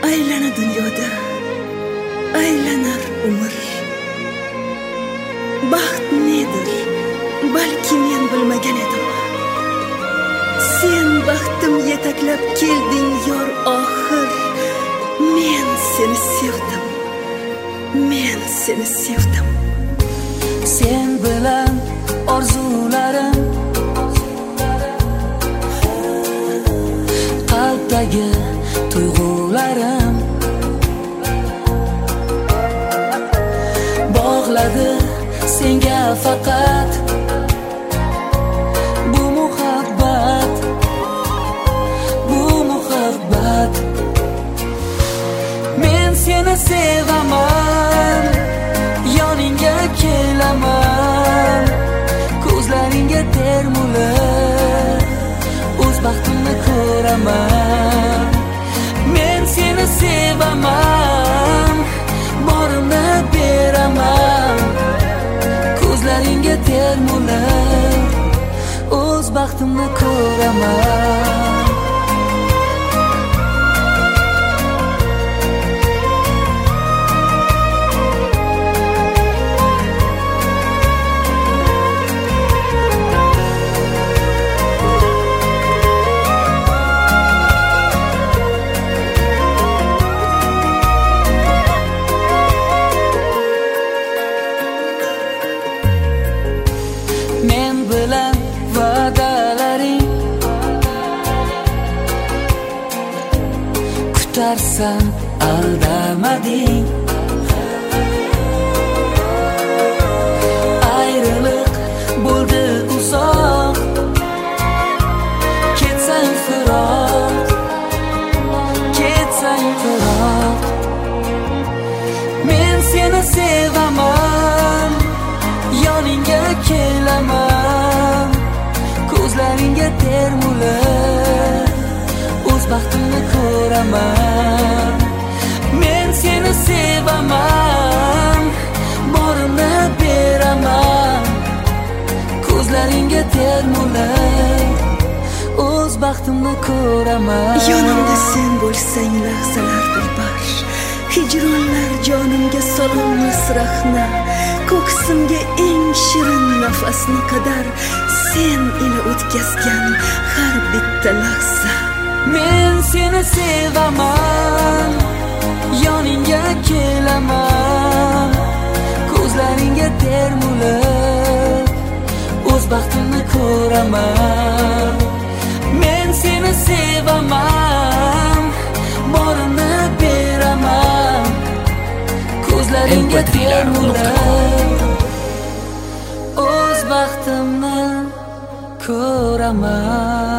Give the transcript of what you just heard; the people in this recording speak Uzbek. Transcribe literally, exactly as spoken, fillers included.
Aylana dunyoda, aylanar umr. Baxt nedir, balki men bilmagan edim. Sen baxtim yetaklab kelding yor oxir. Men seni sevdim, men seni sevdim. Sen bilan orzularim qalbdagi tuyg'ularim bog'ladi senga faqat bu muhabbat, bu muhabbat. Men seni sevaman, yoningga kelaman, ko'zlaringga termulib o'z baxtimni ko'raman. Men seni sevaman, borimni beraman, ko'zlaringga termulib o'z baxtimni ko'raman. Men bilan va'dalaring kutarsan aldamading. Ayriliq bo'ldi uzoq, ketsang firoq, ketsang firoq. Men seni sevaman, yoningga kelaman, ko'zlaringga termulib o'z baxtimni ko'raman. Men seni sevaman, borimni beraman, ko'zlaringga termulib o'z baxtimni ko'raman. Yonimda sen bo'lsang lahzalardir bax, hijronlar jonimga sololmas rahna. Ko'ksimga eng shirin nafasni qadar sen ila o'tkazgan har bitta lahza. Men seni sevaman, yoningga kelaman, ko'zlaringga termulib o'z baxtimni ko'raman. Men seni sevaman, borimni beraman, ko'zlaringga termulib o'z baxtimni ko'raman.